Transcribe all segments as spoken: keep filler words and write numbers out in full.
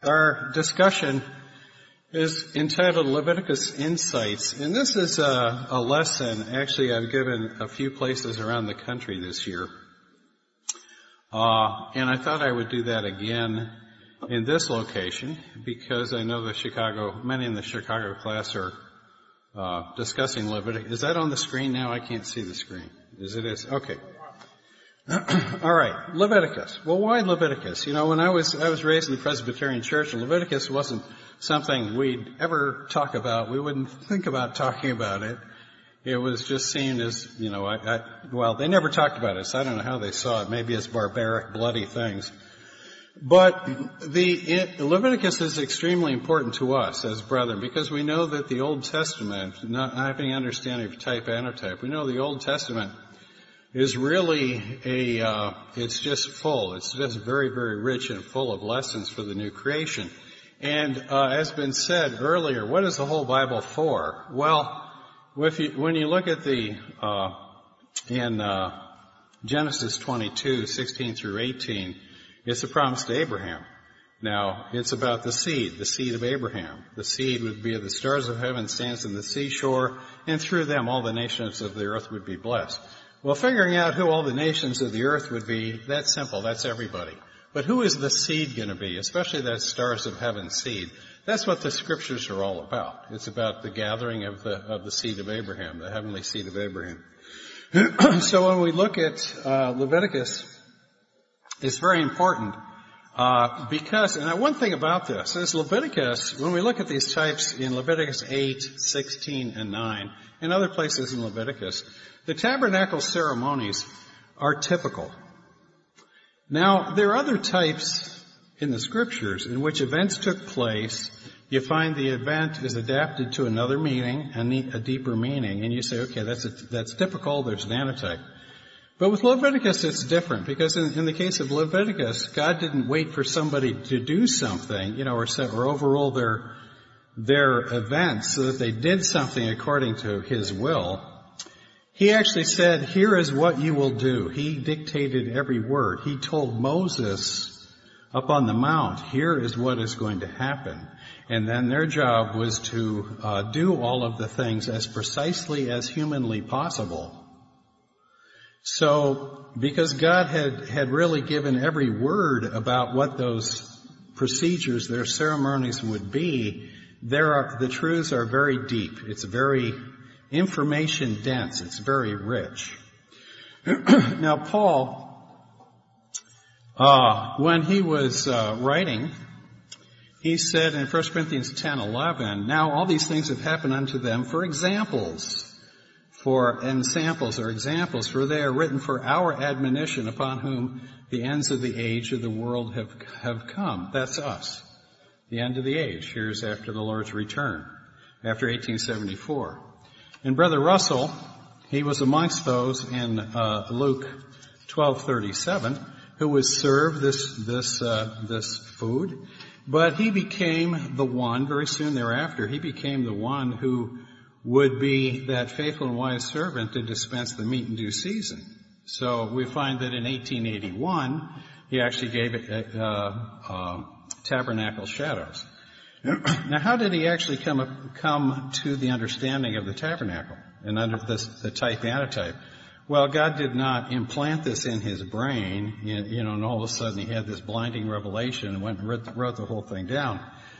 Our discussion is entitled Leviticus Insights, and this is a, a lesson actually I've given a few places around the country this year. Uh, and I thought I would do that again in this location because I know the Chicago, many in the Chicago class are uh, discussing Leviticus. Is that on the screen now? I can't see the screen. Is it is? Okay. All right, Leviticus. Well, why Leviticus? You know, when I was I was raised in the Presbyterian Church, and Leviticus wasn't something we'd ever talk about. We wouldn't think about talking about it. It was just seen as, you know, I, I, well, they never talked about it, so I don't know how they saw it. Maybe as barbaric, bloody things. But the it, Leviticus is extremely important to us as brethren because we know that the Old Testament, not having any understanding of type antitype, we know the Old Testament is really a, uh, it's just full. It's just very, very rich and full of lessons for the new creation. And, uh, as been said earlier, what is the whole Bible for? Well, if you, when you look at the, uh, in, uh, Genesis twenty-two, sixteen through eighteen, it's a promise to Abraham. Now, it's about the seed, the seed of Abraham. The seed would be the stars of heaven stands in the seashore, and through them all the nations of the earth would be blessed. Well, figuring out who all the nations of the earth would be, that's simple. That's everybody. But who is the seed going to be, especially that stars of heaven seed? That's what the scriptures are all about. It's about the gathering of the of the seed of Abraham, the heavenly seed of Abraham. So when we look at uh, Leviticus, it's very important uh, because, and one thing about this is Leviticus, when we look at these types in Leviticus eight, sixteen, and nine, and other places in Leviticus, the tabernacle ceremonies are typical. Now, there are other types in the scriptures in which events took place. You find the event is adapted to another meaning, a deeper meaning, and you say, okay, that's a, that's typical, there's an antitype. But with Leviticus, it's different, because in, in the case of Leviticus, God didn't wait for somebody to do something, you know, or, set, or overrule their, their events so that they did something according to His will. He actually said, here is what you will do. He dictated every word. He told Moses up on the mount, here is what is going to happen. And then their job was to uh, do all of the things as precisely as humanly possible. So, because God had, had really given every word about what those procedures, their ceremonies would be, there are, the truths are very deep. It's very information dense. It's very rich. Now, Paul, uh, when he was uh, writing, he said in First Corinthians ten eleven, now all these things have happened unto them for examples, for and samples or examples, for they are written for our admonition, upon whom the ends of the age of the world have have come. That's us. The end of the age. Here's after the Lord's return, after eighteen seventy-four. And Brother Russell, he was amongst those in uh, Luke twelve thirty-seven, who was served this this uh, this food, but he became the one very soon thereafter. He became the one who would be that faithful and wise servant to dispense the meat in due season. So we find that in eighteen eighty-one, he actually gave it uh, uh, tabernacle shadows. Now, how did he actually come come to the understanding of the tabernacle and under this, the type antitype? Well, God did not implant this in his brain, you know, and all of a sudden he had this blinding revelation and went and wrote, wrote the whole thing down.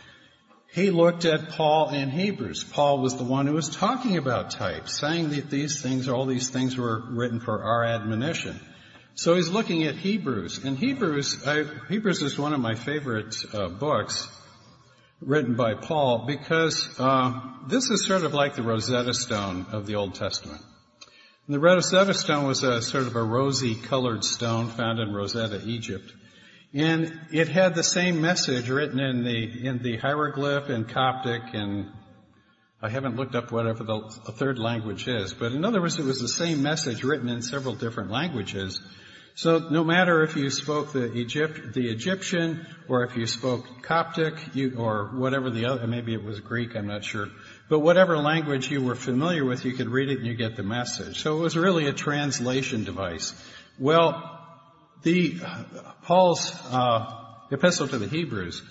He looked at Paul in Hebrews. Paul was the one who was talking about types, saying that these things, all these things were written for our admonition. So he's looking at Hebrews. And Hebrews, I, Hebrews is one of my favorite uh, books written by Paul because uh, this is sort of like the Rosetta Stone of the Old Testament. And the Rosetta Stone was a sort of a rosy-colored stone found in Rosetta, Egypt. And it had the same message written in the in the hieroglyph and Coptic, and I haven't looked up whatever the third language is, but in other words, it was the same message written in several different languages. So no matter if you spoke the Egypt, the Egyptian, or if you spoke Coptic, you, or whatever the other, maybe it was Greek, I'm not sure, but whatever language you were familiar with, you could read it and you get the message. So it was really a translation device. Well, the Paul's uh, epistle to the Hebrews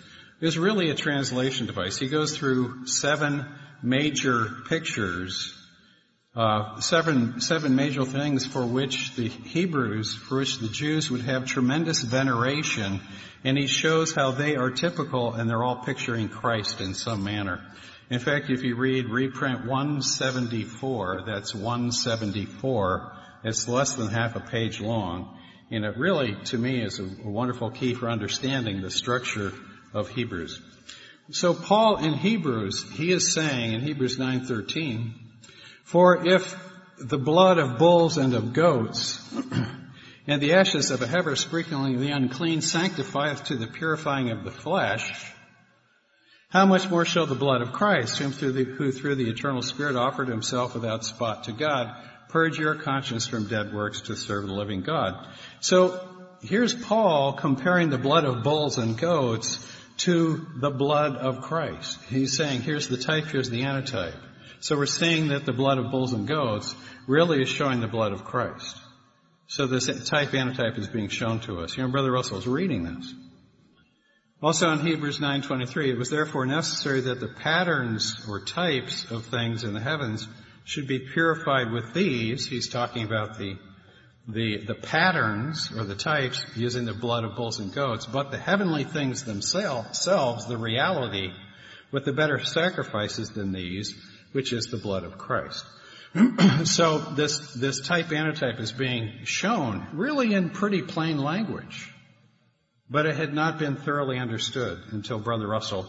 is really a translation device. He goes through seven major pictures, uh, seven, seven major things for which the Hebrews, for which the Jews would have tremendous veneration, and he shows how they are typical, and they're all picturing Christ in some manner. In fact, if you read reprint one seventy-four, that's one seventy-four, it's less than half a page long, and it really, to me, is a, a wonderful key for understanding the structure of Hebrews. So Paul in Hebrews, he is saying in Hebrews nine thirteen, for if the blood of bulls and of goats and the ashes of a heifer sprinkling the unclean sanctifieth to the purifying of the flesh, how much more shall the blood of Christ, whom through the, who through the eternal Spirit offered himself without spot to God, purge your conscience from dead works to serve the living God. So here's Paul comparing the blood of bulls and goats to the blood of Christ. He's saying, here's the type, here's the antitype. So we're seeing that the blood of bulls and goats really is showing the blood of Christ. So this type antitype is being shown to us. You know, Brother Russell's reading this. Also in Hebrews nine twenty-three, it was therefore necessary that the patterns or types of things in the heavens should be purified with these. He's talking about the the the patterns or the types using the blood of bulls and goats, but the heavenly things themselves, the reality, with the better sacrifices than these, which is the blood of Christ. So this this type antitype is being shown really in pretty plain language. But it had not been thoroughly understood until Brother Russell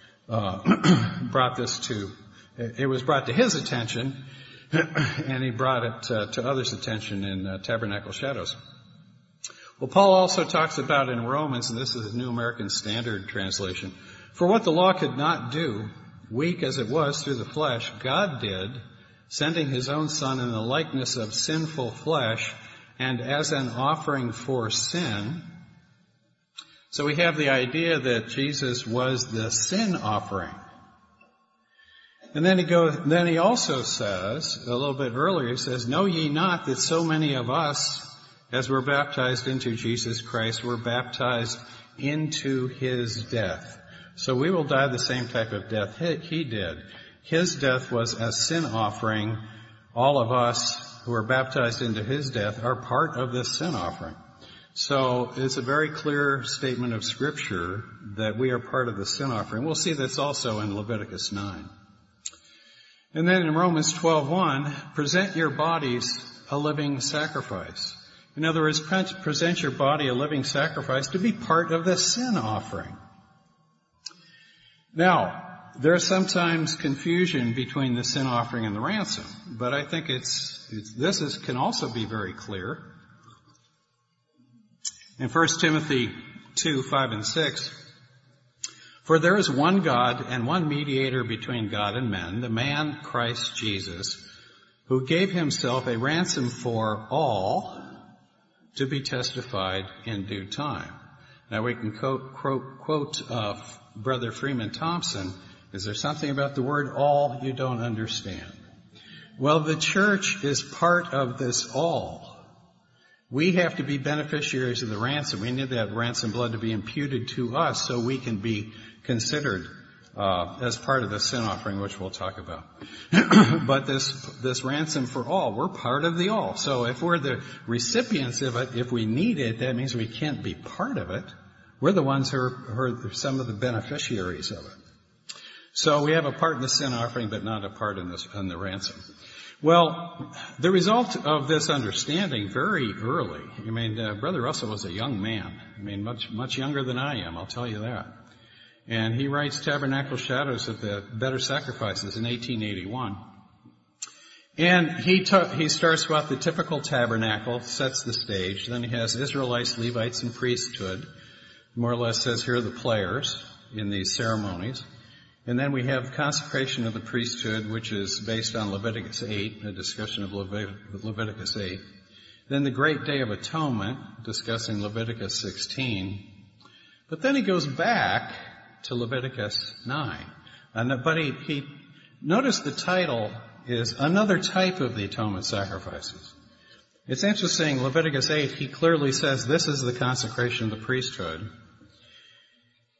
uh, brought this to, it was brought to his attention, and he brought it uh, to others' attention in uh, Tabernacle Shadows. Well, Paul also talks about in Romans, and this is the New American Standard Translation, for what the law could not do, weak as it was through the flesh, God did, sending his own Son in the likeness of sinful flesh, and as an offering for sin. So we have the idea that Jesus was the sin offering. And then he goes, then he also says, a little bit earlier, he says, know ye not that so many of us, as were baptized into Jesus Christ, were baptized into his death. So we will die the same type of death he did. His death was a sin offering. All of us who are baptized into his death are part of this sin offering. So it's a very clear statement of Scripture that we are part of the sin offering. We'll see this also in Leviticus nine. And then in Romans twelve one, present your bodies a living sacrifice. In other words, present your body a living sacrifice to be part of the sin offering. Now, there's sometimes confusion between the sin offering and the ransom, but I think it's, it's this is, can also be very clear. In First Timothy two, five and six, for there is one God and one mediator between God and men, the man Christ Jesus, who gave himself a ransom for all to be testified in due time. Now we can quote, quote, quote uh, Brother Freeman Thompson, is there something about the word all you don't understand? Well, the church is part of this all. We have to be beneficiaries of the ransom. We need that ransom blood to be imputed to us so we can be considered uh, as part of the sin offering, which we'll talk about. But this this ransom for all, we're part of the all. So if we're the recipients of it, if we need it, that means we can't be part of it. We're the ones who are, who are some of the beneficiaries of it. So we have a part in the sin offering, but not a part in, this, in the ransom. Well, the result of this understanding very early, I mean, uh, Brother Russell was a young man. I mean, much, much younger than I am, I'll tell you that. And he writes Tabernacle Shadows of the Better Sacrifices in eighteen eighty-one. And he ta- he starts about the typical tabernacle, sets the stage. Then he has Israelites, Levites, and priesthood. More or less says here are the players in these ceremonies. And then we have consecration of the priesthood, which is based on Leviticus eight, a discussion of Levit- Leviticus eight. Then the Great Day of Atonement, discussing Leviticus sixteen. But then he goes back to Leviticus nine. And, but he, he, notice the title is Another Type of the Atonement Sacrifices. It's interesting, Leviticus eight, he clearly says this is the consecration of the priesthood.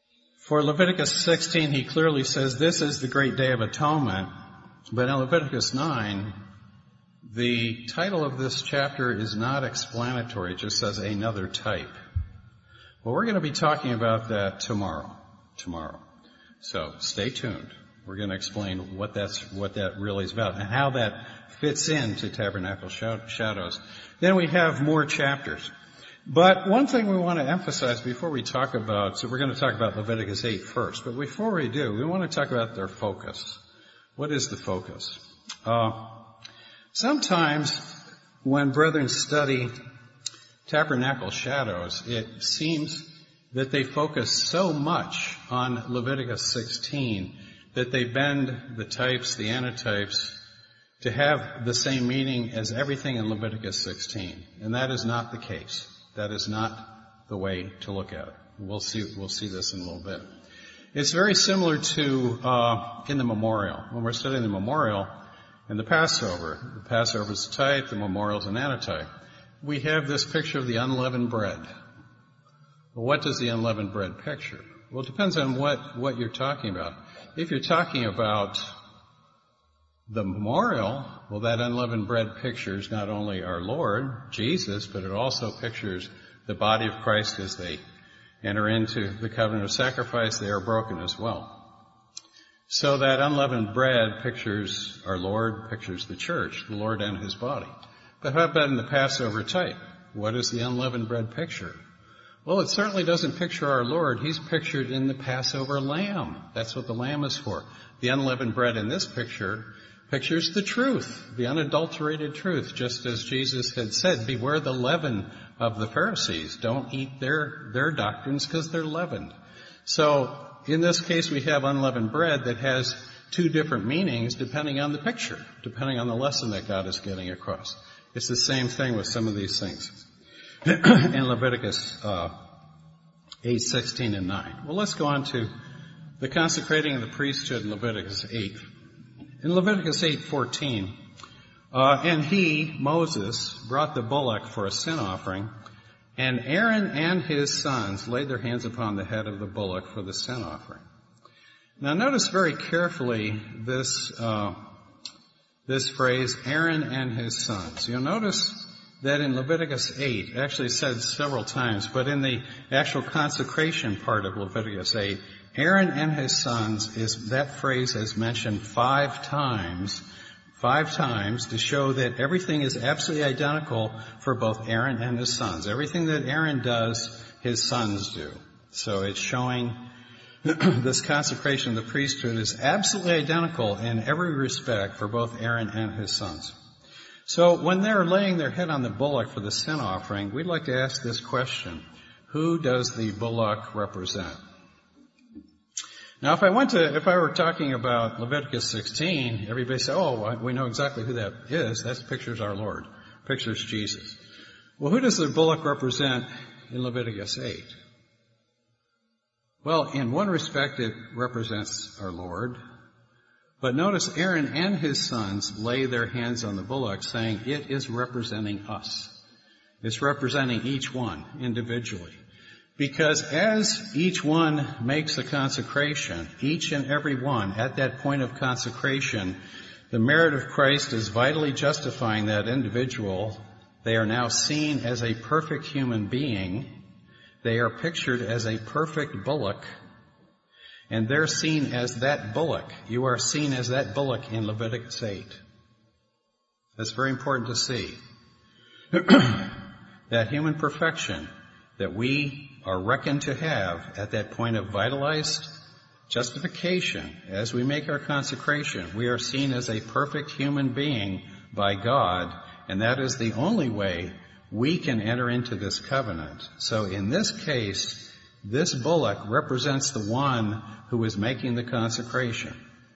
For Leviticus sixteen, he clearly says this is the great day of atonement. But in Leviticus nine, the title of this chapter is not explanatory. It just says another type. Well, we're going to be talking about that tomorrow. Tomorrow. So stay tuned. We're going to explain what that's, what that really is about and how that fits into Tabernacle Shadows. Then we have more chapters. But one thing we want to emphasize before we talk about, so we're going to talk about Leviticus eight first, but before we do, we want to talk about their focus. What is the focus? Uh, sometimes when brethren study Tabernacle Shadows, it seems that they focus so much on Leviticus sixteen that they bend the types, the antitypes, to have the same meaning as everything in Leviticus sixteen. And that is not the case. That is not the way to look at it. We'll see, we'll see this in a little bit. It's very similar to, uh, in the memorial. When we're studying the memorial and the Passover, the Passover is a type, the memorial is an antitype. We have this picture of the unleavened bread. Well, what does the unleavened bread picture? Well, it depends on what, what you're talking about. If you're talking about the memorial, well, that unleavened bread pictures not only our Lord, Jesus, but it also pictures the body of Christ as they enter into the covenant of sacrifice. They are broken as well. So that unleavened bread pictures our Lord, pictures the church, the Lord and his body. But how about in the Passover type? What is the unleavened bread picture? Well, it certainly doesn't picture our Lord. He's pictured in the Passover lamb. That's what the lamb is for. The unleavened bread in this picture pictures the truth, the unadulterated truth, just as Jesus had said, beware the leaven of the Pharisees. Don't eat their, their doctrines because they're leavened. So in this case, we have unleavened bread that has two different meanings depending on the picture, depending on the lesson that God is getting across. It's the same thing with some of these things. In Leviticus uh, eight, sixteen, and nine. Well, let's go on to the consecrating of the priesthood in Leviticus eight. In Leviticus eight fourteen, uh, and he, Moses, brought the bullock for a sin offering, and Aaron and his sons laid their hands upon the head of the bullock for the sin offering. Now, notice very carefully this uh, this phrase, Aaron and his sons. You'll notice that in Leviticus eight, actually said several times, but in the actual consecration part of Leviticus eight, Aaron and his sons is, that phrase is mentioned five times, five times to show that everything is absolutely identical for both Aaron and his sons. Everything that Aaron does, his sons do. So it's showing this consecration of the priesthood is absolutely identical in every respect for both Aaron and his sons. So when they're laying their head on the bullock for the sin offering, we'd like to ask this question. Who does the bullock represent? Now, if I went to, if I were talking about Leviticus sixteen, everybody say, oh, we know exactly who that is. That pictures our Lord, pictures Jesus. Well, who does the bullock represent in Leviticus eight? Well, in one respect, it represents our Lord. But notice Aaron and his sons lay their hands on the bullock, saying it is representing us. It's representing each one individually. Because as each one makes a consecration, each and every one at that point of consecration, the merit of Christ is vitally justifying that individual. They are now seen as a perfect human being. They are pictured as a perfect bullock. And they're seen as that bullock. You are seen as that bullock in Leviticus eight. That's very important to see. That human perfection that we are reckoned to have at that point of vitalized justification, as we make our consecration, we are seen as a perfect human being by God, and that is the only way we can enter into this covenant. So in this case, this bullock represents the one who is making the consecration.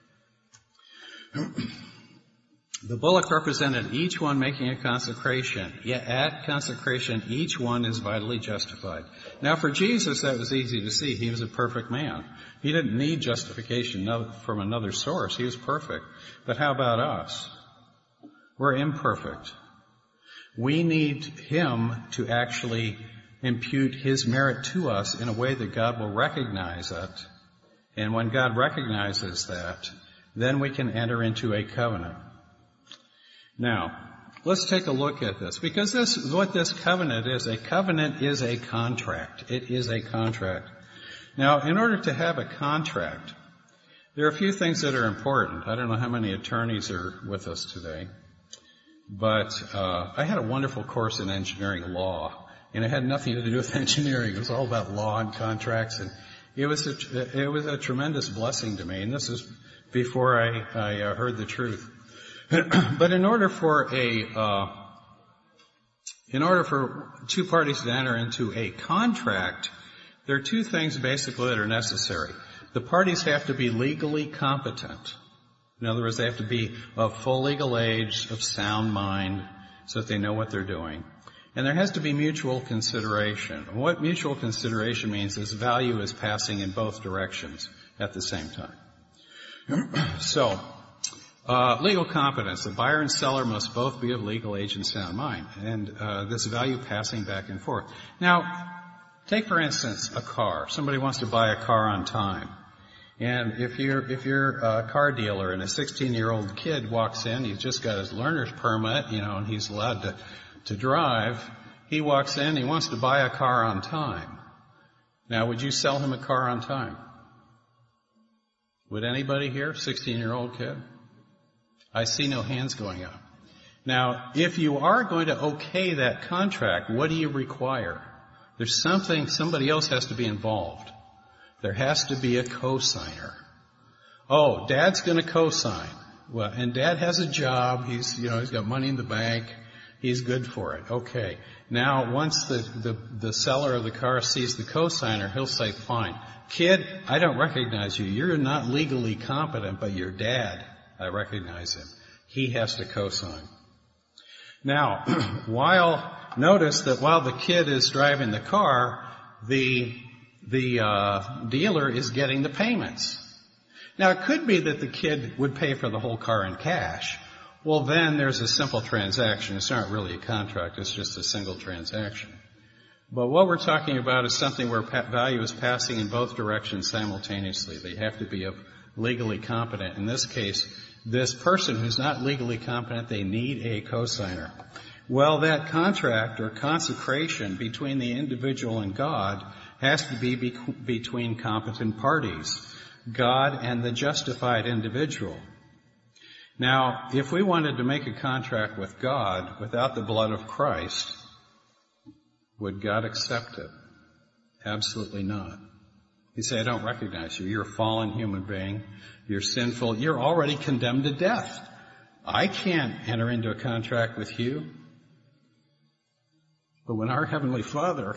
The bullock represented each one making a consecration. Yet at consecration, each one is vitally justified. Now for Jesus, that was easy to see. He was a perfect man. He didn't need justification from another source. He was perfect. But how about us? We're imperfect. We need Him to actually impute His merit to us in a way that God will recognize it And when God recognizes that, then we can enter into a covenant. Now, let's take a look at this, because this is what this covenant is. A covenant is a contract. It is a contract. Now, in order to have a contract, there are a few things that are important. I don't know how many attorneys are with us today, but uh, I had a wonderful course in engineering law, and it had nothing to do with engineering. It was all about law and contracts, and it was a, it was a tremendous blessing to me. And this is before I, I uh, heard the truth. But in order for a, uh, in order for two parties to enter into a contract, there are two things basically that are necessary. The parties have to be legally competent. In other words, they have to be of full legal age, of sound mind, so that they know what they're doing. And there has to be mutual consideration. What mutual consideration means is value is passing in both directions at the same time. So, Uh, legal competence. The buyer and seller must both be of legal age and sound mind. And uh, this value passing back and forth. Now, take for instance a car. Somebody wants to buy a car on time. And if you're, if you're a car dealer and a sixteen-year-old kid walks in, he's just got his learner's permit, you know, and he's allowed to, to drive, he walks in, he wants to buy a car on time. Now, would you sell him a car on time? Would anybody here? sixteen-year-old kid? I see no hands going up. Now, if you are going to okay that contract, what do you require? There's something, somebody else has to be involved. There has to be a co-signer. Oh, Dad's going to co-sign. Well, and Dad has a job. He's, you know, he's got money in the bank. He's good for it. Okay. Now, once the, the, the seller of the car sees the co-signer, he'll say, fine. Kid, I don't recognize you. You're not legally competent, but your dad, I recognize him. He has to co-sign. Now, while, notice that while the kid is driving the car, the, the, uh, dealer is getting the payments. Now, it could be that the kid would pay for the whole car in cash. Well, then there's a simple transaction. It's not really a contract. It's just a single transaction. But what we're talking about is something where value is passing in both directions simultaneously. They have to be of legally competent. In this case, this person who's not legally competent, they need a co-signer. Well, that contract or consecration between the individual and God has to be, be between competent parties, God and the justified individual. Now, if we wanted to make a contract with God without the blood of Christ, would God accept it? Absolutely not. He'd say, I don't recognize you. You're a fallen human being. You're sinful. You're already condemned to death. I can't enter into a contract with you. But when our Heavenly Father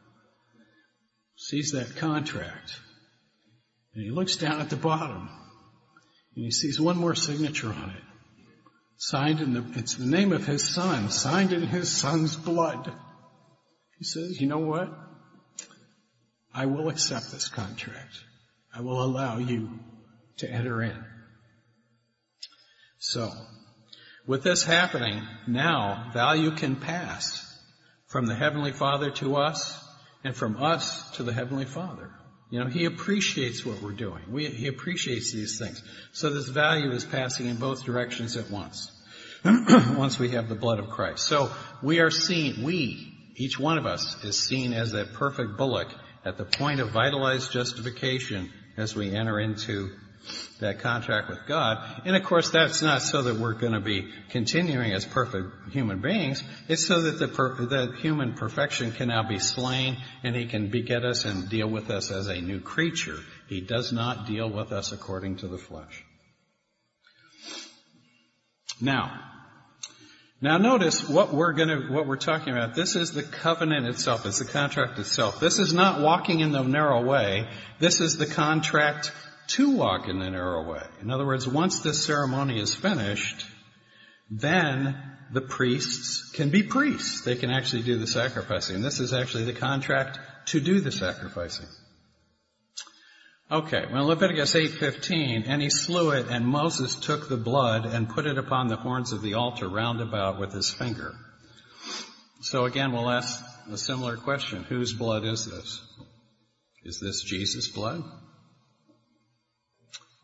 sees that contract, and he looks down at the bottom, and he sees one more signature on it, signed in the, it's the name of his son, signed in his son's blood. He says, you know what? I will accept this contract. I will allow you to enter in. So, with this happening, now value can pass from the Heavenly Father to us and from us to the Heavenly Father. You know, He appreciates what we're doing. We, he appreciates these things. So this value is passing in both directions at once. Once we have the blood of Christ. So we are seen, we, each one of us is seen as that perfect bullock at the point of vitalized justification as we enter into that contract with God. And of course, that's not so that we're going to be continuing as perfect human beings. It's so that the per, that human perfection can now be slain and He can beget us and deal with us as a new creature. He does not deal with us according to the flesh. Now, now notice what we're going to, what we're talking about. This is the covenant itself. It's the contract itself. This is not walking in the narrow way. This is the contract to walk in the narrow way. In other words, once this ceremony is finished, then the priests can be priests. They can actually do the sacrificing. This is actually the contract to do the sacrificing. Okay, well, Leviticus eight fifteen, and he slew it, and Moses took the blood and put it upon the horns of the altar round about with his finger. So again, we'll ask a similar question. Whose blood is this? Is this Jesus' blood?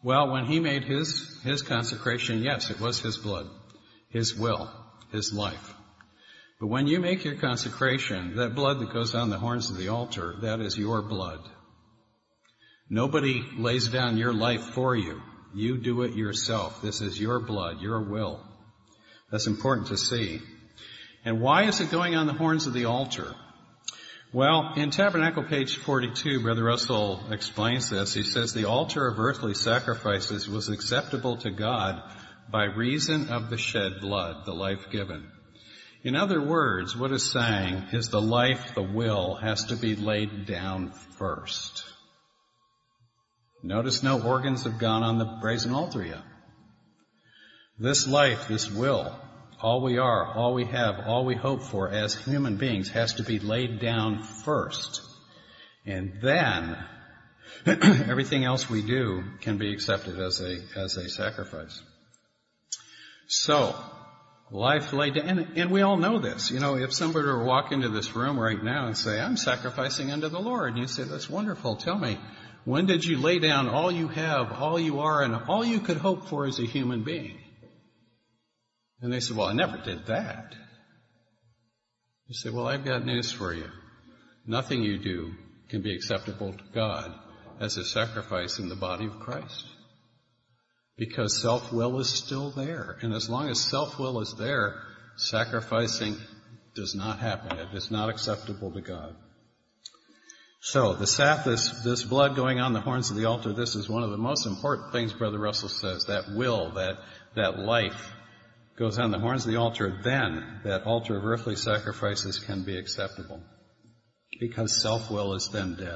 Well, when he made his, his consecration, yes, it was his blood, his will, his life. But when you make your consecration, that blood that goes on the horns of the altar, that is your blood. Nobody lays down your life for you. You do it yourself. This is your blood, your will. That's important to see. And why is it going on the horns of the altar? Well, in Tabernacle page forty-two, Brother Russell explains this. He says the altar of earthly sacrifices was acceptable to God by reason of the shed blood, the life given. In other words, what it's saying is the life, the will, has to be laid down first. Notice no organs have gone on the brazen altar yet. This life, this will, all we are, all we have, all we hope for as human beings has to be laid down first. And then everything else we do can be accepted as a, as a sacrifice. So, life laid down, and, and we all know this. You know, if somebody were to walk into this room right now and say, I'm sacrificing unto the Lord, and you say, that's wonderful, tell me, when did you lay down all you have, all you are, and all you could hope for as a human being? And they said, well, I never did that. You say, well, I've got news for you. Nothing you do can be acceptable to God as a sacrifice in the body of Christ. Because self-will is still there. And as long as self-will is there, sacrificing does not happen. It is not acceptable to God. So, the sap, this, this blood going on the horns of the altar, this is one of the most important things Brother Russell says. That will, that, that life goes on the horns of the altar, then that altar of earthly sacrifices can be acceptable. Because self-will is then dead.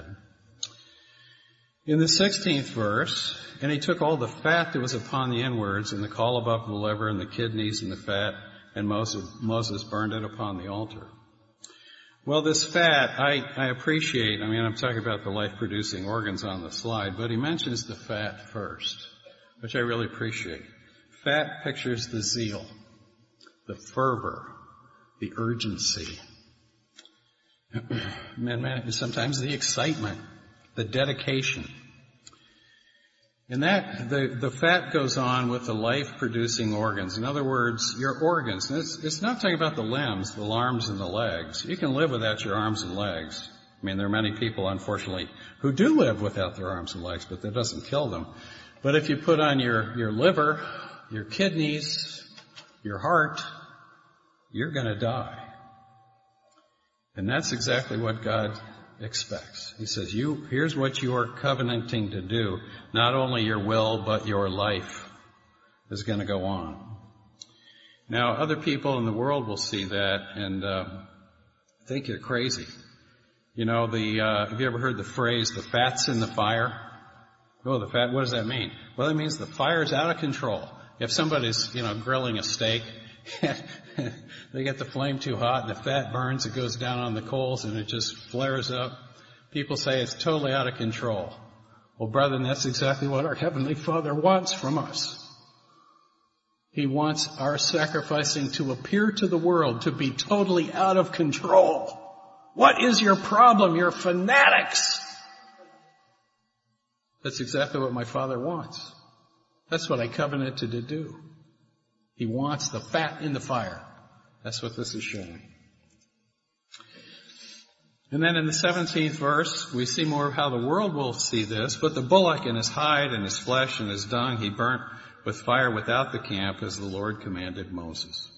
In the sixteenth verse, and he took all the fat that was upon the inwards, and the caul above the liver, and the kidneys, and the fat, and Moses, Moses burned it upon the altar. Well, this fat, I, I appreciate, I mean, I'm talking about the life-producing organs on the slide, but he mentions the fat first, which I really appreciate. Fat pictures the zeal, the fervor, the urgency, man, man, sometimes the excitement, the dedication. And that, the, the fat goes on with the life-producing organs. In other words, your organs. And it's, it's not talking about the limbs, the arms and the legs. You can live without your arms and legs. I mean, there are many people, unfortunately, who do live without their arms and legs, but that doesn't kill them. But if you put on your, your liver, your kidneys, your heart, you're going to die. And that's exactly what God expects. He says, "You, here's what you are covenanting to do. Not only your will, but your life is going to go on." Now, other people in the world will see that and uh, think you're crazy. You know, the uh, have you ever heard the phrase, the fat's in the fire? Oh, the fat, what does that mean? Well, it means the fire's out of control. If somebody's, you know, grilling a steak, they get the flame too hot and the fat burns, it goes down on the coals and it just flares up. People say it's totally out of control. Well, brethren, that's exactly what our Heavenly Father wants from us. He wants our sacrificing to appear to the world to be totally out of control. What is your problem? You're fanatics. That's exactly what my Father wants. That's what I covenanted to do. He wants the fat in the fire. That's what this is showing. And then in the seventeenth verse, we see more of how the world will see this. But the bullock and his hide and his flesh and his dung he burnt with fire without the camp, as the Lord commanded Moses.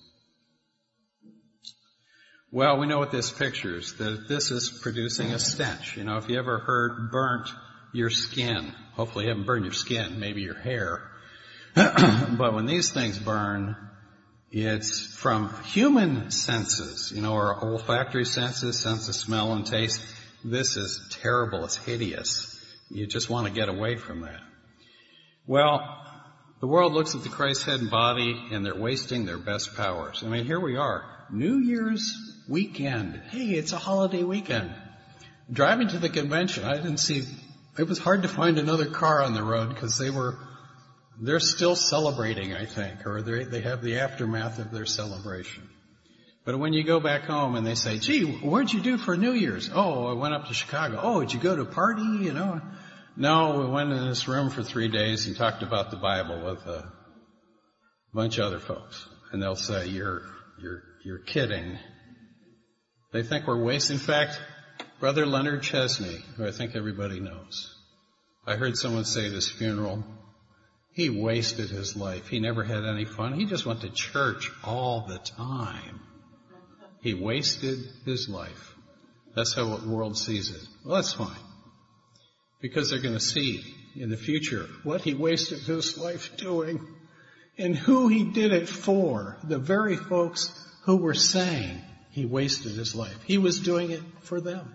Well, we know what this pictures, that this is producing a stench. You know, if you ever heard burnt your skin, hopefully you haven't burned your skin, maybe your hair. But when these things burn, it's from human senses, you know, our olfactory senses, sense of smell and taste. This is terrible. It's hideous. You just want to get away from that. Well, the world looks at the Christ head and body and they're wasting their best powers. I mean, here we are. New Year's weekend. Hey, it's a holiday weekend. Driving to the convention, I didn't see, it was hard to find another car on the road because they were, they're still celebrating, I think, or they they have the aftermath of their celebration. But when you go back home and they say, gee, what'd you do for New Year's? Oh, I went up to Chicago. Oh, did you go to a party? You know, No, we went in this room for three days and talked about the Bible with a bunch of other folks. And they'll say, you're, you're, you're kidding. They think we're wasting. In fact, Brother Leonard Chesney, who I think everybody knows, I heard someone say at his funeral, he wasted his life. He never had any fun. He just went to church all the time. He wasted his life. That's how the world sees it. Well, that's fine. Because they're going to see in the future what he wasted his life doing and who he did it for. The very folks who were saying he wasted his life. He was doing it for them.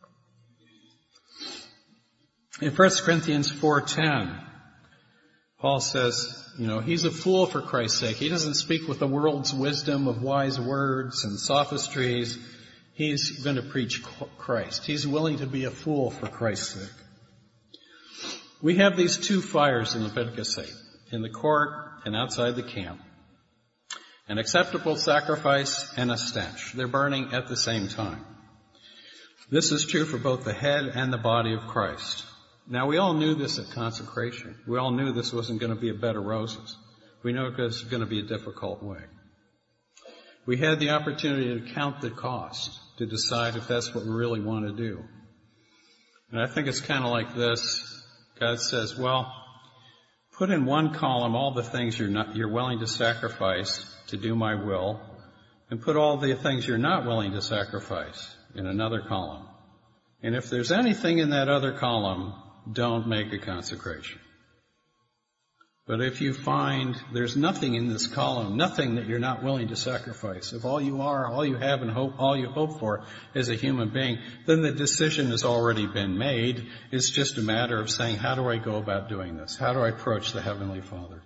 In First Corinthians four ten, Paul says, you know, he's a fool for Christ's sake. He doesn't speak with the world's wisdom of wise words and sophistries. He's going to preach Christ. He's willing to be a fool for Christ's sake. We have these two fires in Leviticus eight, in the court and outside the camp. An acceptable sacrifice and a stench. They're burning at the same time. This is true for both the head and the body of Christ. Now, we all knew this at consecration. We all knew this wasn't going to be a bed of roses. We know it was going to be a difficult way. We had the opportunity to count the cost, to decide if that's what we really want to do. And I think it's kind of like this. God says, well, put in one column all the things you're not, you're willing to sacrifice to do my will, and put all the things you're not willing to sacrifice in another column. And if there's anything in that other column, don't make a consecration. But if you find there's nothing in this column, nothing that you're not willing to sacrifice, if all you are, all you have and hope, all you hope for is a human being, then the decision has already been made. It's just a matter of saying, how do I go about doing this? How do I approach the Heavenly Father?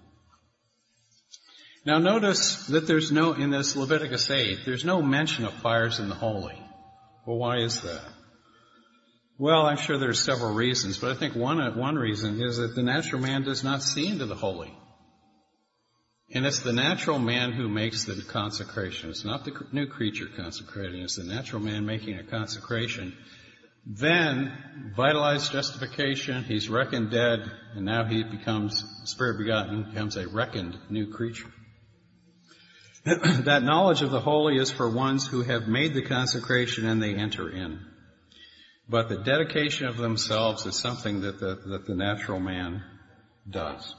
Now notice that there's no, in this Leviticus eight, there's no mention of fires in the holy. Well, why is that? Well, I'm sure there's several reasons, but I think one, one reason is that the natural man does not see into the holy. And it's the natural man who makes the consecration. It's not the new creature consecrating. It's the natural man making a consecration. Then, vitalized justification, he's reckoned dead, and now he becomes, spirit begotten, becomes a reckoned new creature. That knowledge of the holy is for ones who have made the consecration and they enter in. But the dedication of themselves is something that the, that the natural man does.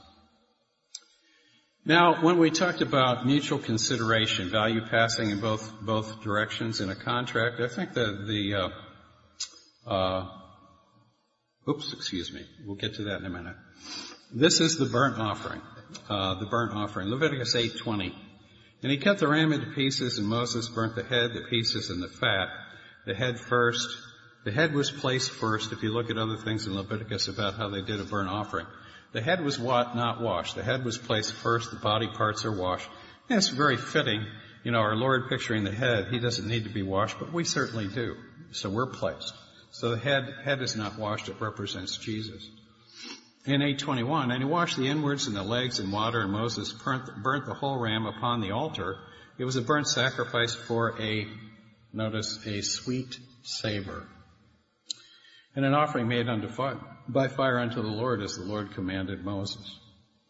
Now, when we talked about mutual consideration, value passing in both both directions in a contract, I think that the, uh, uh, oops, excuse me, we'll get to that in a minute. This is the burnt offering, uh, the burnt offering, Leviticus eight twenty. And he cut the ram into pieces, and Moses burnt the head, the pieces, and the fat. The head first. The head was placed first. If you look at other things in Leviticus about how they did a burnt offering, the head was what? Not washed. The head was placed first. The body parts are washed. And it's very fitting. You know, our Lord picturing the head, he doesn't need to be washed, but we certainly do. So we're placed. So the head, head is not washed. It represents Jesus. In eight twenty-one, and he washed the inwards and the legs in water, and Moses burnt, burnt the whole ram upon the altar. It was a burnt sacrifice for a, notice, a sweet savor. And an offering made unto fire, by fire unto the Lord, as the Lord commanded Moses.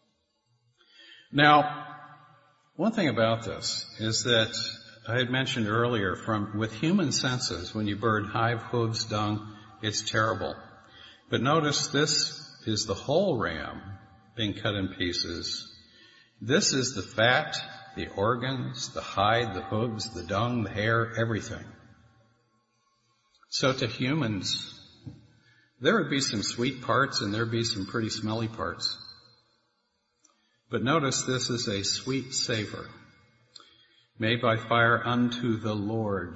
Now, one thing about this is that I had mentioned earlier, from with human senses, when you burn hive, hooves, dung, it's terrible. But notice this is the whole ram being cut in pieces. This is the fat, the organs, the hide, the hooves, the dung, the hair, everything. So to humans, there would be some sweet parts and there would be some pretty smelly parts. But notice this is a sweet savor made by fire unto the Lord.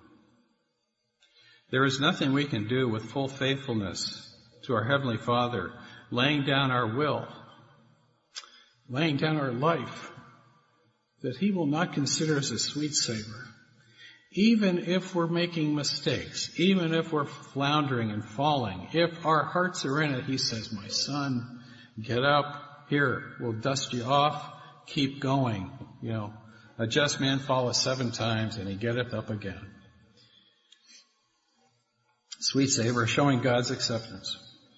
There is nothing we can do with full faithfulness to our Heavenly Father, laying down our will, laying down our life, that He will not consider as a sweet savor. Even if we're making mistakes, even if we're floundering and falling, if our hearts are in it, He says, my son, get up, here, we'll dust you off, keep going. You know, a just man falleth seven times and he getteth up again. Sweet savor, showing God's acceptance.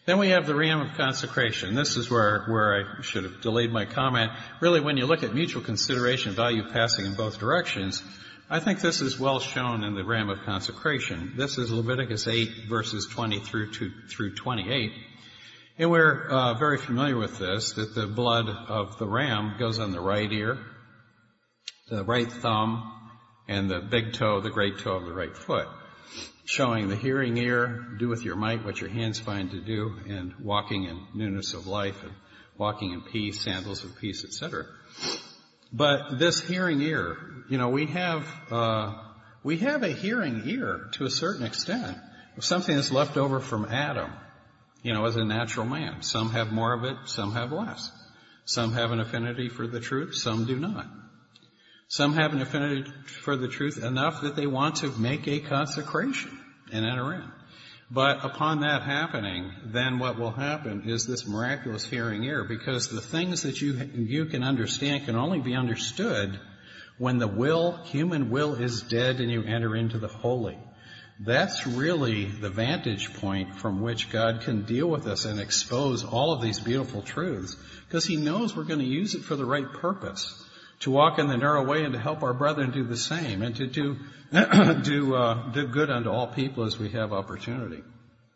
Then we have the ram of consecration. This is where, where I should have delayed my comment. Really, when you look at mutual consideration, value passing in both directions, I think this is well shown in the ram of consecration. This is Leviticus eight, verses twenty through to, through twenty-eight. And we're uh, very familiar with this, that the blood of the ram goes on the right ear, the right thumb, and the big toe, the great toe of the right foot, showing the hearing ear, do with your might what your hands find to do, and walking in newness of life, and walking in peace, sandals of peace, et cetera. But this hearing ear, you know, we have uh we have a hearing ear to a certain extent, something that's left over from Adam, you know, as a natural man. Some have more of it, some have less. Some have an affinity for the truth, some do not. Some have an affinity for the truth enough that they want to make a consecration and enter in. But upon that happening, then what will happen is this miraculous hearing ear, because the things that you you can understand can only be understood when the will, human will, is dead and you enter into the holy. That's really the vantage point from which God can deal with us and expose all of these beautiful truths, because He knows we're going to use it for the right purpose. To walk in the narrow way and to help our brethren do the same, and to do do uh, do good unto all people as we have opportunity.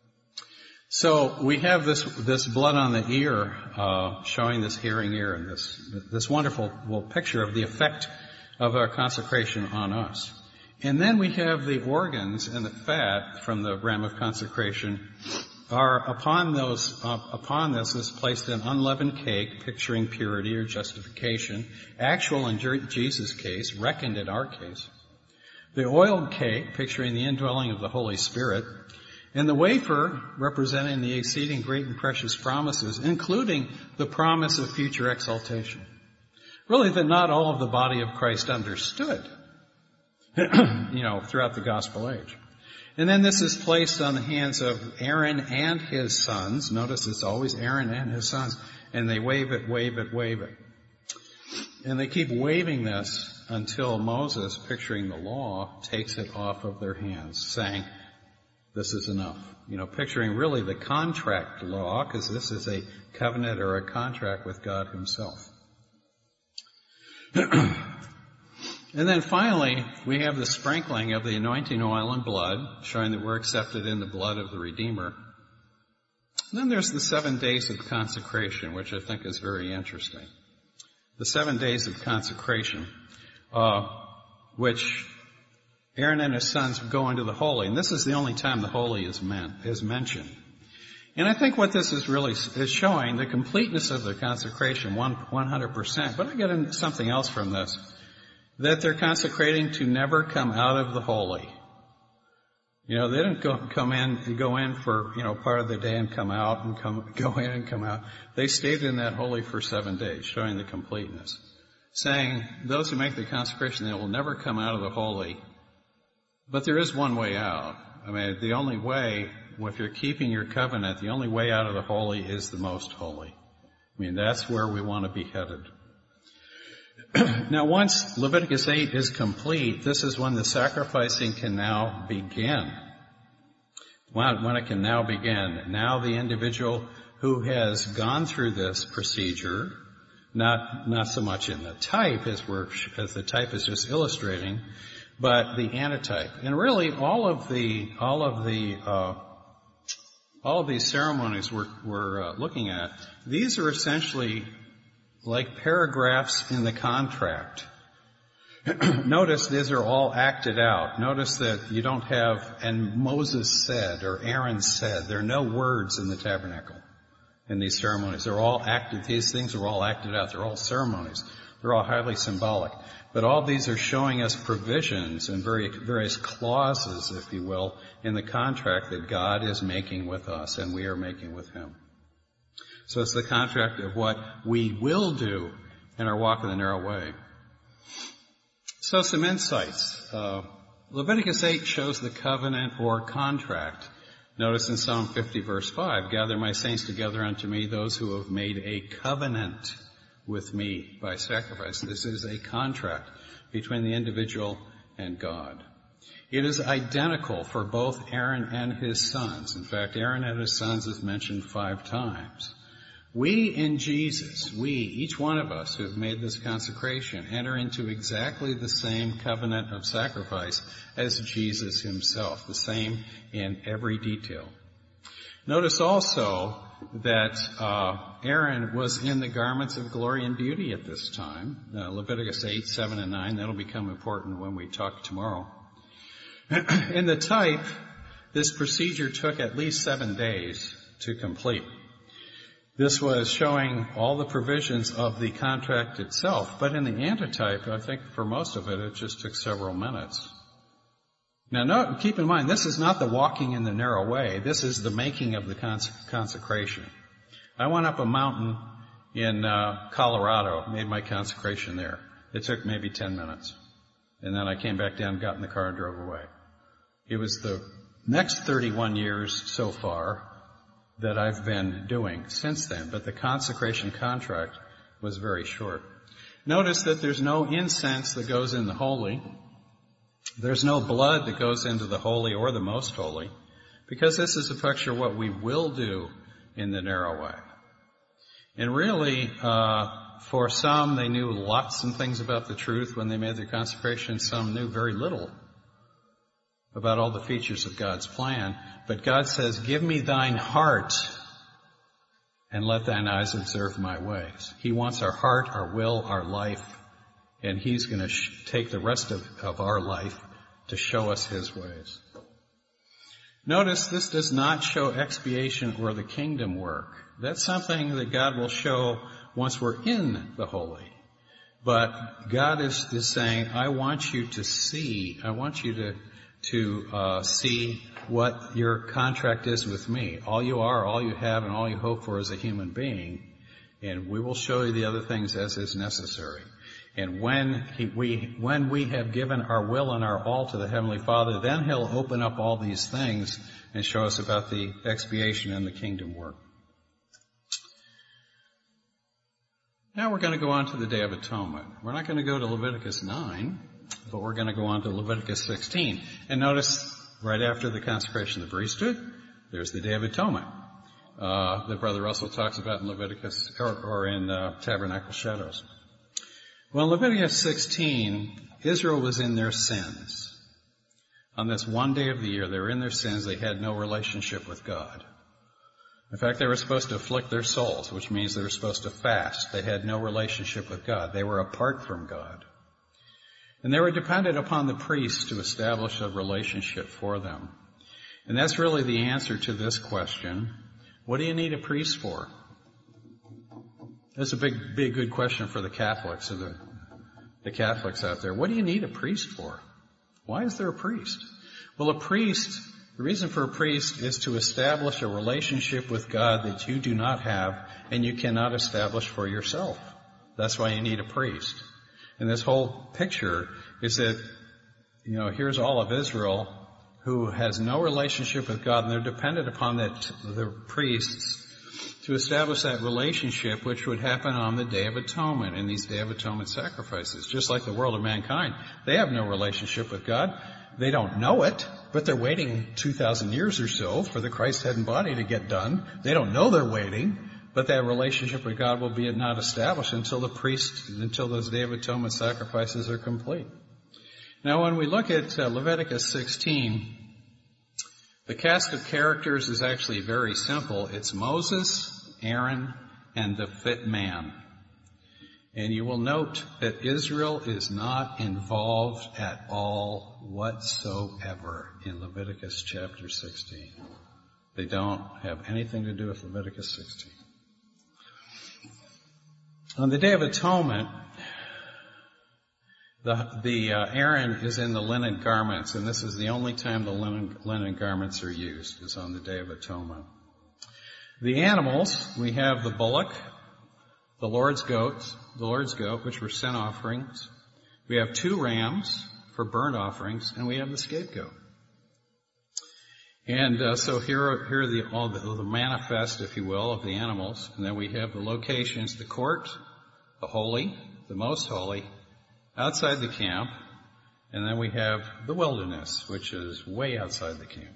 So we have this this blood on the ear, uh, showing this hearing ear, and this this wonderful well, picture of the effect of our consecration on us. And then we have the organs and the fat from the ram of consecration. Are upon those, uh, upon this is placed an unleavened cake, picturing purity or justification, actual in Jesus' case, reckoned in our case. The oiled cake, picturing the indwelling of the Holy Spirit, and the wafer, representing the exceeding great and precious promises, including the promise of future exaltation. Really, that not all of the body of Christ understood, you know, throughout the gospel age. And then this is placed on the hands of Aaron and his sons. Notice it's always Aaron and his sons. And they wave it, wave it, wave it. And they keep waving this until Moses, picturing the law, takes it off of their hands, saying, this is enough. You know, picturing really the contract law, because this is a covenant or a contract with God Himself. And then finally, we have the sprinkling of the anointing oil and blood, showing that we're accepted in the blood of the Redeemer. And then there's the seven days of consecration, which I think is very interesting. The seven days of consecration, uh, which Aaron and his sons go into the holy. And this is the only time the holy is meant, is mentioned. And I think what this is really is showing, the completeness of the consecration, one hundred percent. But I get into something else from this. That they're consecrating to never come out of the holy. You know, they didn't go, come in, go in for, you know, part of the day and come out and come, go in and come out. They stayed in that holy for seven days, showing the completeness. Saying, those who make the consecration, they will never come out of the holy. But there is one way out. I mean, the only way, if you're keeping your covenant, the only way out of the holy is the most holy. I mean, that's where we want to be headed. Now, once Leviticus eight is complete, this is when the sacrificing can now begin. When, when it can now begin. Now the individual who has gone through this procedure, not not so much in the type as we're as the type is just illustrating, but the antitype. And really, all of the all of the uh, all of these ceremonies we're we're uh, looking at, these are essentially like paragraphs in the contract. Notice these are all acted out. Notice that you don't have, and Moses said, or Aaron said. There are no words in the tabernacle in these ceremonies. They're all acted, these things are all acted out. They're all ceremonies. They're all highly symbolic. But all these are showing us provisions and very, various clauses, if you will, in the contract that God is making with us and we are making with Him. So it's the contract of what we will do in our walk in the narrow way. So some insights. Uh, Leviticus eight shows the covenant or contract. Notice in Psalm fifty verse five, gather my saints together unto me, those who have made a covenant with me by sacrifice. This is a contract between the individual and God. It is identical for both Aaron and his sons. In fact, Aaron and his sons is mentioned five times. We in Jesus, we, each one of us who have made this consecration, enter into exactly the same covenant of sacrifice as Jesus himself, the same in every detail. Notice also that uh, Aaron was in the garments of glory and beauty at this time. Uh, Leviticus eight, seven, and nine. That'll become important when we talk tomorrow. In the type, this procedure took at least seven days to complete. This was showing all the provisions of the contract itself, but in the antitype, I think for most of it, it just took several minutes. Now, note, keep in mind, this is not the walking in the narrow way. This is the making of the cons- consecration. I went up a mountain in uh, Colorado, made my consecration there. It took maybe ten minutes. And then I came back down, got in the car, and drove away. It was the next thirty-one years so far that I've been doing since then, but the consecration contract was very short. Notice that there's no incense that goes in the holy. There's no blood that goes into the holy or the most holy, because this is a picture of what we will do in the narrow way. And really, uh, for some, they knew lots of things about the truth when they made their consecration. Some knew very little about all the features of God's plan. But God says, give me thine heart and let thine eyes observe my ways. He wants our heart, our will, our life, and he's going to sh- take the rest of, of our life to show us his ways. Notice this does not show expiation or the kingdom work. That's something that God will show once we're in the holy. But God is, is saying, I want you to see, I want you to to uh, see what your contract is with me. All you are, all you have, and all you hope for is a human being. And we will show you the other things as is necessary. And when he, we when we have given our will and our all to the Heavenly Father, then he'll open up all these things and show us about the expiation and the kingdom work. Now we're going to go on to the Day of Atonement. We're not going to go to Leviticus nine, but we're going to go on to Leviticus sixteen. And notice, right after the consecration of the priesthood, there's the Day of Atonement uh, that Brother Russell talks about in Leviticus, or, or in uh, Tabernacle Shadows. Well, in Leviticus sixteen, Israel was in their sins. On this one day of the year, they were in their sins. They had no relationship with God. In fact, they were supposed to afflict their souls, which means they were supposed to fast. They had no relationship with God. They were apart from God. And they were dependent upon the priests to establish a relationship for them. And that's really the answer to this question. What do you need a priest for? That's a big, big, good question for the Catholics, or the, the Catholics out there. What do you need a priest for? Why is there a priest? Well, a priest, the reason for a priest is to establish a relationship with God that you do not have and you cannot establish for yourself. That's why you need a priest. And this whole picture is that, you know, here's all of Israel who has no relationship with God, and they're dependent upon that, the priests to establish that relationship, which would happen on the Day of Atonement, in these Day of Atonement sacrifices. Just like the world of mankind, they have no relationship with God. They don't know it, but they're waiting two thousand years or so for the Christ head and body to get done. They don't know they're waiting, but that relationship with God will be not established until the priest, until those Day of Atonement sacrifices are complete. Now, when we look at uh, Leviticus sixteen, the cast of characters is actually very simple. It's Moses, Aaron, and the fit man. And you will note that Israel is not involved at all whatsoever in Leviticus chapter sixteen. They don't have anything to do with Leviticus sixteen. On the Day of Atonement, the, the uh, Aaron is in the linen garments, and this is the only time the linen, linen garments are used, is on the Day of Atonement. The animals, we have the bullock, the Lord's goats, the Lord's goat, which were sin offerings. We have two rams for burnt offerings, and we have the scapegoat. And uh, so here are, here are the, all the, the manifest, if you will, of the animals. And then we have the locations, the court, the holy, the most holy, outside the camp, And then we have the wilderness, which is way outside the camp.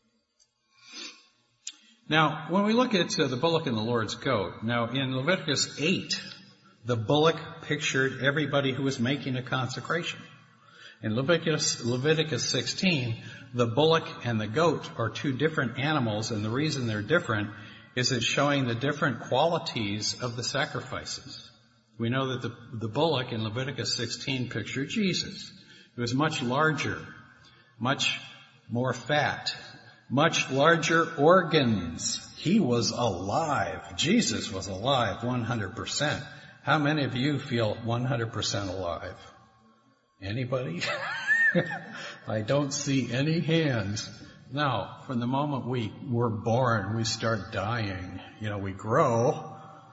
Now, when we look at uh, the bullock and the Lord's goat, now in Leviticus eight, the bullock pictured everybody who was making a consecration. In Leviticus, Leviticus sixteen, the bullock and the goat are two different animals, and the reason they're different is it's showing the different qualities of the sacrifices. We know that the, the bullock in Leviticus sixteen pictured Jesus. It was much larger, much more fat, much larger organs. He was alive. Jesus was alive one hundred percent. How many of you feel one hundred percent alive? Anybody? I don't see any hands. Now, from the moment we were born, we start dying. You know, we grow,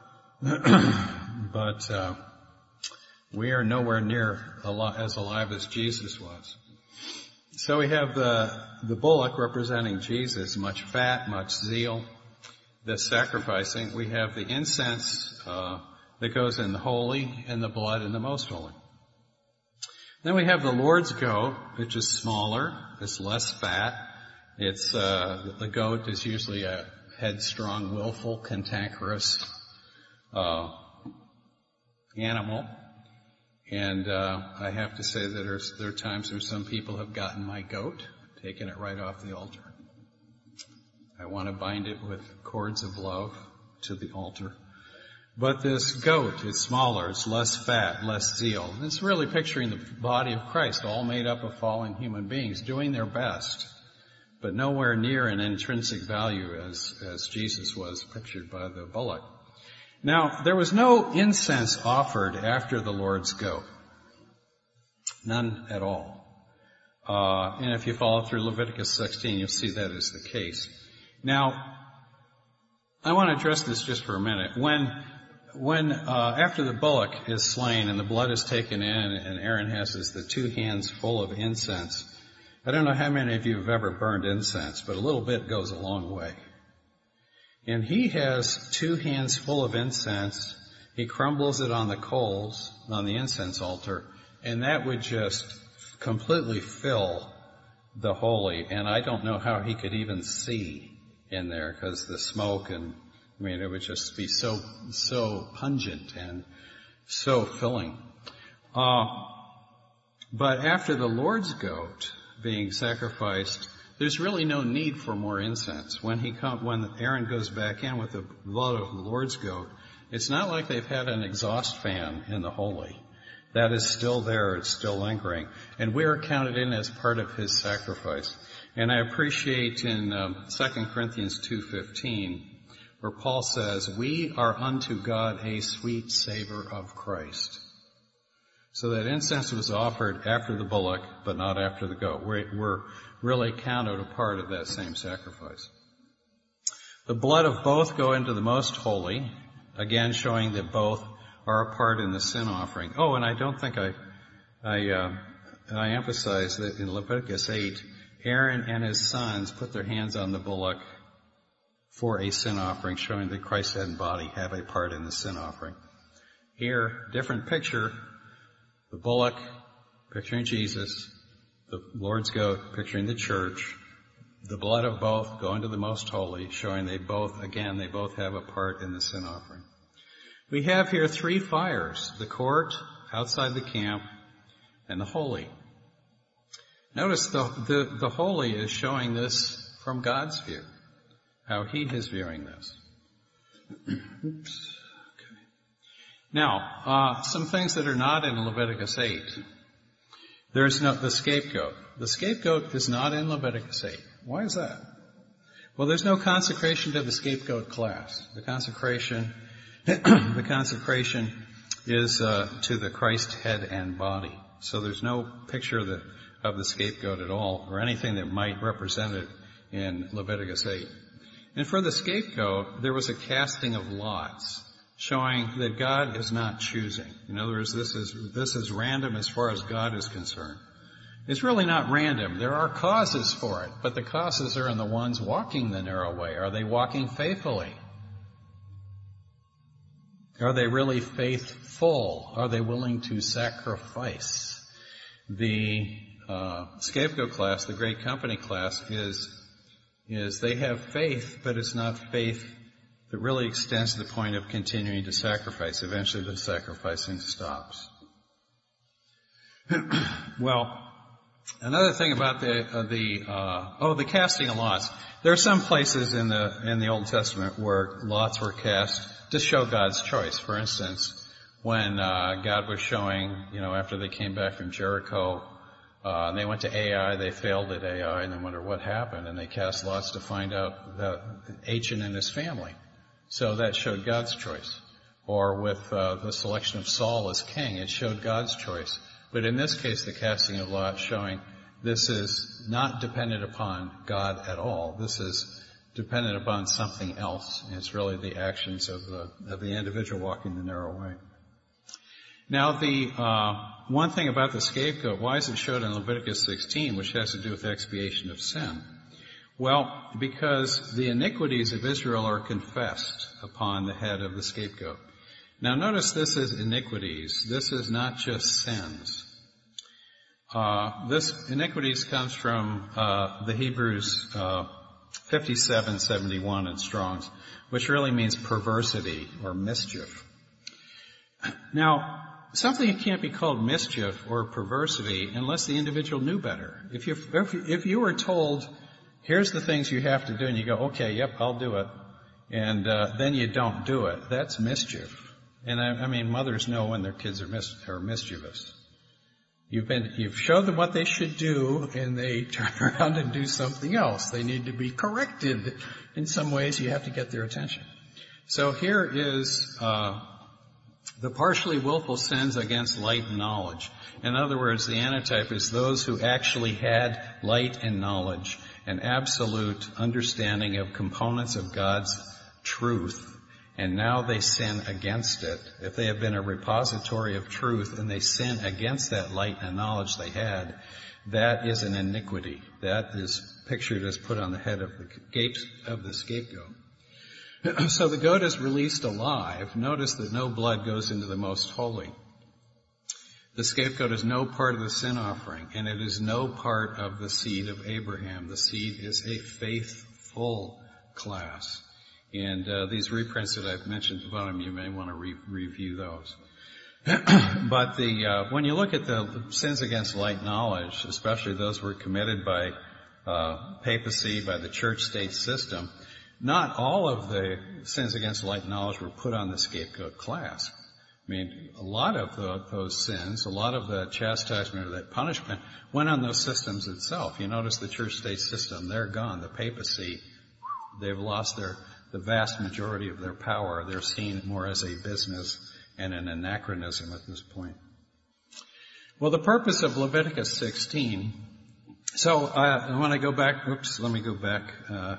but uh, we are nowhere near as alive as Jesus was. So we have the, the bullock representing Jesus, much fat, much zeal, the sacrificing. We have the incense uh, that goes in the holy and the blood in the most holy. Then we have the Lord's goat, which is smaller, it's less fat. It's uh, the goat is usually a headstrong, willful, cantankerous uh, animal. And uh, I have to say that there's, there are times where some people have gotten my goat, taken it right off the altar. I want to bind it with cords of love to the altar. But this goat is smaller, it's less fat, less zeal. It's really picturing the body of Christ, all made up of fallen human beings, doing their best, but nowhere near an intrinsic value as, as Jesus was pictured by the bullock. Now, there was no incense offered after the Lord's goat. None at all. Uh, and if you follow through Leviticus sixteen, you'll see that is the case. Now, I want to address this just for a minute. When, when, uh, after the bullock is slain and the blood is taken in and Aaron has his, the two hands full of incense, I don't know how many of you have ever burned incense, but a little bit goes a long way. And he has two hands full of incense. He crumbles it on the coals, on the incense altar, and that would just completely fill the holy. And I don't know how he could even see in there because the smoke and, I mean, it would just be so, so pungent and so filling. Uh, but after the Lord's goat being sacrificed, there's really no need for more incense. When he come, when Aaron goes back in with the blood of the Lord's goat, it's not like they've had an exhaust fan in the holy. That is still there. It's still lingering. And we are counted in as part of his sacrifice. And I appreciate in um, Second Corinthians two fifteen, where Paul says, we are unto God a sweet savor of Christ. So that incense was offered after the bullock, but not after the goat. We're, we're really counted a part of that same sacrifice. The blood of both go into the most holy, again showing that both are a part in the sin offering. Oh, and I don't think I, I, uh, I emphasize that in Leviticus eight, Aaron and his sons put their hands on the bullock for a sin offering, showing that Christ's head and body have a part in the sin offering. Here, different picture. The bullock, picturing Jesus. The Lord's goat, picturing the church. The blood of both going to the most holy, showing they both, again, they both have a part in the sin offering. We have here three fires, the court, outside the camp, and the holy. Notice the, the, the holy is showing this from God's view, how he is viewing this. Oops. Okay. Now, uh, some things that are not in Leviticus eight. There's no, the scapegoat. The scapegoat is not in Leviticus eight. Why is that? Well, there's no consecration to the scapegoat class. The consecration, the consecration is uh, to the Christ head and body. So there's no picture of the, of the scapegoat at all, or anything that might represent it in Leviticus eight. And for the scapegoat, there was a casting of lots, showing that God is not choosing. In other words, this is, this is random as far as God is concerned. It's really not random. There are causes for it, but the causes are in the ones walking the narrow way. Are they walking faithfully? Are they really faithful? Are they willing to sacrifice? The uh, scapegoat class, the great company class, is is they have faith, but it's not faith that really extends to the point of continuing to sacrifice. Eventually the sacrificing stops. Well, another thing about the, uh, the, uh, oh, the casting of lots. There are some places in the, in the Old Testament where lots were cast to show God's choice. For instance, when, uh, God was showing, you know, after they came back from Jericho, uh, and they went to Ai, they failed at Ai, and they wondered what happened, and they cast lots to find out that Achan and his family. So that showed God's choice. Or with, uh, the selection of Saul as king, it showed God's choice. But in this case, the casting of lots showing this is not dependent upon God at all. This is dependent upon something else. It's really the actions of the of the individual walking the narrow way. Now, the uh, one thing about the scapegoat, why is it showed in Leviticus sixteen, which has to do with expiation of sin? Well, because the iniquities of Israel are confessed upon the head of the scapegoat. Now, notice this is iniquities. This is not just sins. Uh, this iniquities comes from uh, the Hebrews uh, fifty-seven seventy-one in Strong's, which really means perversity or mischief. Now, something can't be called mischief or perversity unless the individual knew better. If you if, if you were told, here's the things you have to do, and you go, okay, yep, I'll do it, and uh, then you don't do it, that's mischief. And I, I mean, mothers know when their kids are, mis- are mischievous. You've been, you've showed them what they should do, and they turn around and do something else. They need to be corrected. In some ways, you have to get their attention. So here is uh, the partially willful sins against light and knowledge. In other words, the antitype is those who actually had light and knowledge, an absolute understanding of components of God's truth, and now they sin against it. If they have been a repository of truth and they sin against that light and knowledge they had, that is an iniquity. That is pictured as put on the head of the gape of the scapegoat. So the goat is released alive. Notice that no blood goes into the most holy. The scapegoat is no part of the sin offering, and it is no part of the seed of Abraham. The seed is a faithful class. And uh, these reprints that I've mentioned at the bottom, you may want to re- review those. But the uh, when you look at the sins against light knowledge, especially those were committed by uh, papacy, by the church-state system, not all of the sins against light knowledge were put on the scapegoat class. I mean, a lot of the, those sins, a lot of the chastisement or that punishment went on those systems itself. You notice the church-state system, they're gone. The papacy, they've lost their the vast majority of their power. They're seen more as a business and an anachronism at this point. Well, the purpose of Leviticus sixteen, so uh, I want to go back, oops, let me go back uh,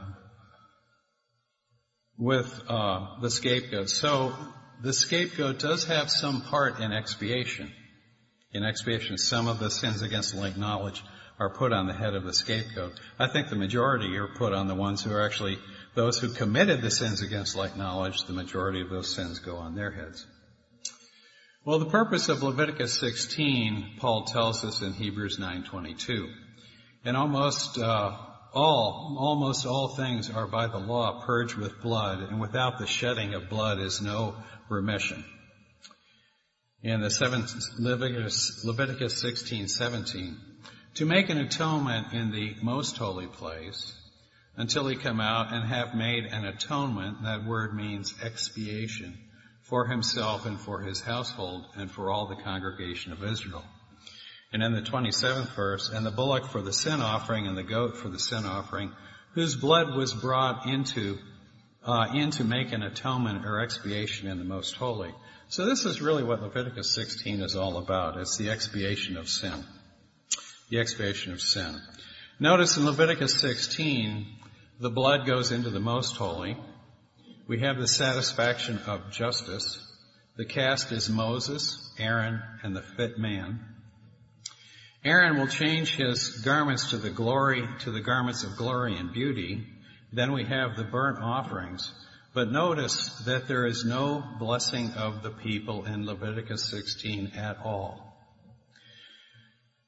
with uh, the scapegoat. So the scapegoat does have some part in expiation. In expiation, some of the sins against light knowledge are put on the head of the scapegoat. I think the majority are put on the ones who are actually those who committed the sins against light knowledge. The majority of those sins go on their heads. Well, the purpose of Leviticus sixteen, Paul tells us in Hebrews nine twenty-two. And almost uh, all, almost all things are by the law purged with blood, and without the shedding of blood is no remission. In the seventh Leviticus, Leviticus sixteen seventeen, to make an atonement in the most holy place, until he come out and have made an atonement, that word means expiation, for himself and for his household and for all the congregation of Israel. And in the twenty-seventh verse, and the bullock for the sin offering and the goat for the sin offering, whose blood was brought into, uh, in to make an atonement or expiation in the most holy. So this is really what Leviticus sixteen is all about. It's the expiation of sin. The expiation of sin. Notice in Leviticus sixteen, the blood goes into the most holy. We have the satisfaction of justice. The cast is Moses, Aaron, and the fit man. Aaron will change his garments to the glory, to the garments of glory and beauty. Then we have the burnt offerings. But notice that there is no blessing of the people in Leviticus sixteen at all.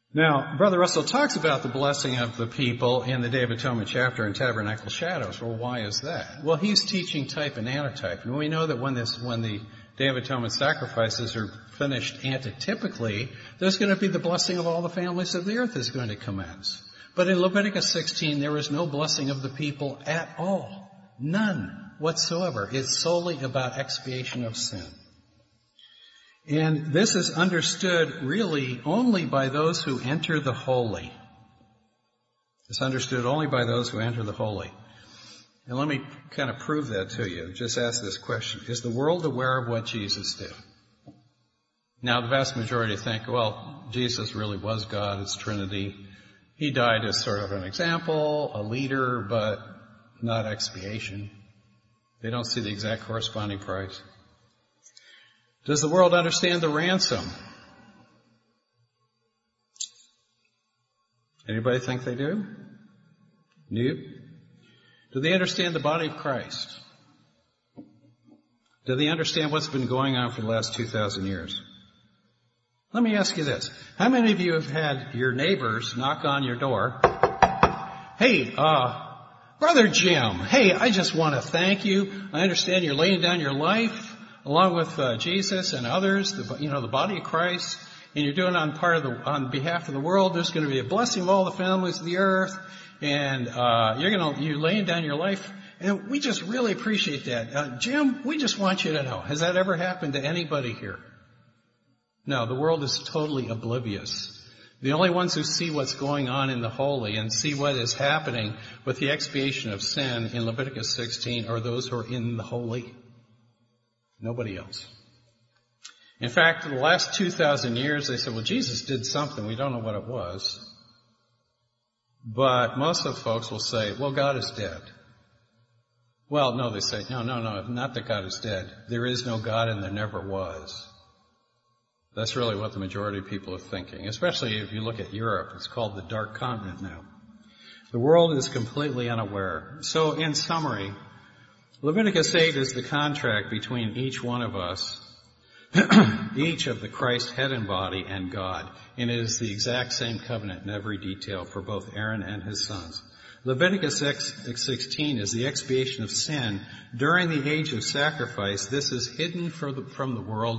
Now, Brother Russell talks about the blessing of the people in the Day of Atonement chapter in Tabernacle Shadows. Well, why is that? Well, he's teaching type and antitype. And we know that when this, when the Day of Atonement sacrifices are finished antitypically, there's going to be the blessing of all the families of the earth is going to commence. But in Leviticus sixteen, there is no blessing of the people at all. None whatsoever. It's solely about expiation of sin. And this is understood really only by those who enter the holy. It's understood only by those who enter the holy. And let me kind of prove that to you. Just ask this question. Is the world aware of what Jesus did? Now, the vast majority think, well, Jesus really was God. It's Trinity. He died as sort of an example, a leader, but not expiation. They don't see the exact corresponding price. Does the world understand the ransom? Anybody think they do? No? Do they understand the body of Christ? Do they understand what's been going on for the last two thousand years? Let me ask you this. How many of you have had your neighbors knock on your door? Hey, uh, Brother Jim, hey, I just want to thank you. I understand you're laying down your life along with uh, Jesus and others, the, you know, the body of Christ, and you're doing it on part of the, on behalf of the world. There's going to be a blessing of all the families of the earth, and uh, you're going to, you're laying down your life, and we just really appreciate that. Uh, Jim, we just want you to know, has that ever happened to anybody here? No, the world is totally oblivious. The only ones who see what's going on in the holy and see what is happening with the expiation of sin in Leviticus sixteen are those who are in the holy. Nobody else. In fact, in the last two thousand years, they said, well, Jesus did something. We don't know what it was. But most of the folks will say, well, God is dead. Well, no, they say, no, no, no, not that God is dead. There is no God and there never was. That's really what the majority of people are thinking, especially if you look at Europe. It's called the Dark Continent now. The world is completely unaware. So in summary, Leviticus eight is the contract between each one of us, each of the Christ head and body and God. And it is the exact same covenant in every detail for both Aaron and his sons. Leviticus sixteen is the expiation of sin during the age of sacrifice. This is hidden from the world.